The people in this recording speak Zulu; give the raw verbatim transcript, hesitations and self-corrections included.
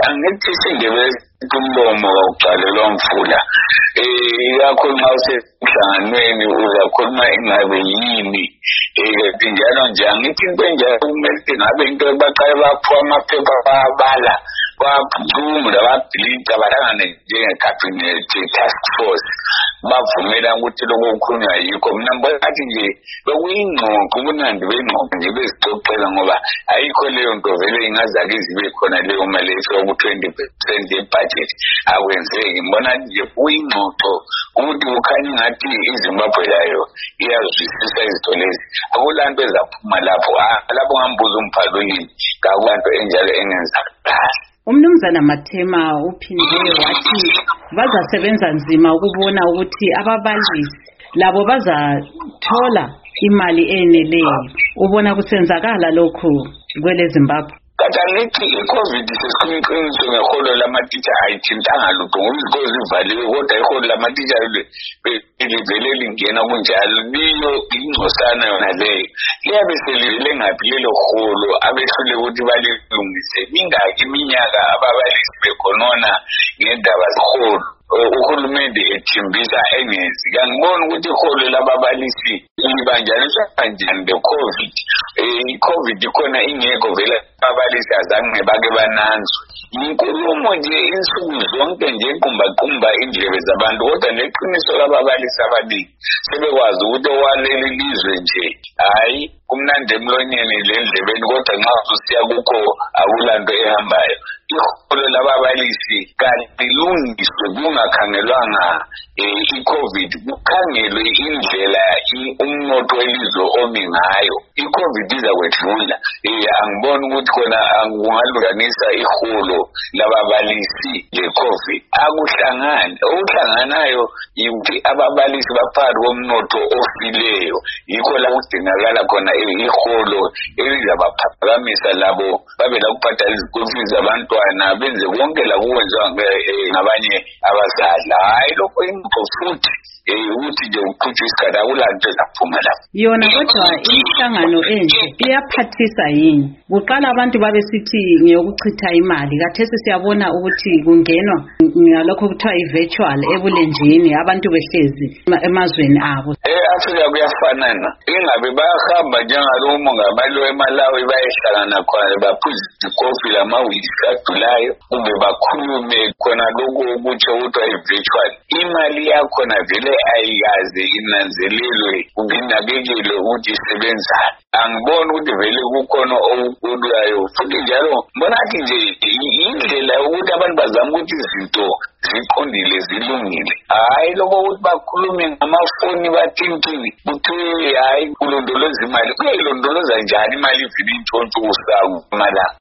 angithi sindebe kumlomo uqalelwa umfula eh yakho nxa usehlanganweni uzakhuluma ingabe yini eh njalo nje angithi kwenja kumele ngabe into baqale baphuma amaphepha babala baphumula babhilika balangane njenge-cabinet task force bavumela ukuthi lokho kukhulunywa yikho mina ngathi nje bekuyingxoxo ubunandi bengxoxo nje bezixoxela ngoba ayikho leyo nto vele ingazake zibe khona leyo mali esoku twenty percent ye-budget akwenzeki ngibona nje kuyingxoxo ukuthi kukhanya ngathi iZimbabwe yayo iyazwisisa izinto lezi akulanto ezaphuma lapho lapho ngambuza umphalolini kakulanto enjalo engenzakala. Umnumzana Mathema uphinde wathi bazasebenza nzima ukubona ukuthi ababalisi labo bazathola imali eneleyo. Ubona kusenzakala lokho kwele Zimbabwe? Kati angithi i-COVID sesiqiniqiniso ngeholo lamatitsha ayithintanga lutho ngoba ivaliwe kodwa iholo lamatitsha livele lingena kunjalo liyo ingcosana yona leyo liyabe selivele ngaphi lelo holo abehlule ukuthi balilungise mingaki iminyaka ababalisi bekhonona ngendaba zeholo uhulumende ethimbisa engenzi kangiboni ukuthi iholo lababalisi libanjaniswa kanjani le-COVID i-COVID khona ingekho vele ababalisi azange bake bananzwe inkulumo nje insuku zonke nje qumbaqumba indlebe zabantu kodwa neqiniso lababalisi abaningi sebekwazi ukuthi owaleli lizwe nje hayi kumnandi emlonyeni lendlebeni kodwa nxa usiya kukho akulanto ehambayo iholo lababalisi kanti lungiswe kungakhangelwanga i-COVID kukhangelwe indlela umnotho welizwe omi ngayo i-COVID izakwedlula angiboni ukuthi khona kungalukanisa iholo lababalisi le-COVID akuhlangani okuhlanganayo yikuthi ababalisi baphakathi komnotho ofileyo yikho la kudingakala khona iholo elizabaphakamisa labo babe la kubhadala izikolo zabantwana benze konke la kwenziwa ngabanye abazali hayi lokho ingqo futhi ukuthi nje uqhutshwa isikhathi akulanto ezaphuma lapho yona kodwa imihlangano enje iyaphathisa yini kuqala abantu babesithi ngeyokuchitha imali kathesi siyabona ukuthi kungenwa ngalokho kuthiwa i-virtual ebulenjini abantu behlezi emazweni abo e-Afrika kuyafanana ingabe bayahamba njengalomo ngabalo eMalawi bayehlangana khona baphuza ikofi lamawisi adulayo kumbe bakhulume khona lokho okutsho kuthiwa i-virtual imali yakhona vele ayikaze inanzelelwe kumbe inakekelwe ukuthi isebenzane angiboni ukuthi vele kukhona okudulayo futhi njalo mbona athi nje indlela ukuthi abantu bazama ukuthi izinto ziqondile zilungile hayi lokho ukuthi bakhulume ngamafoni bathintini kuthiwe hayi kulondoloza imali kuyayilondoloza njani imali ivile intshontsho usaku malanga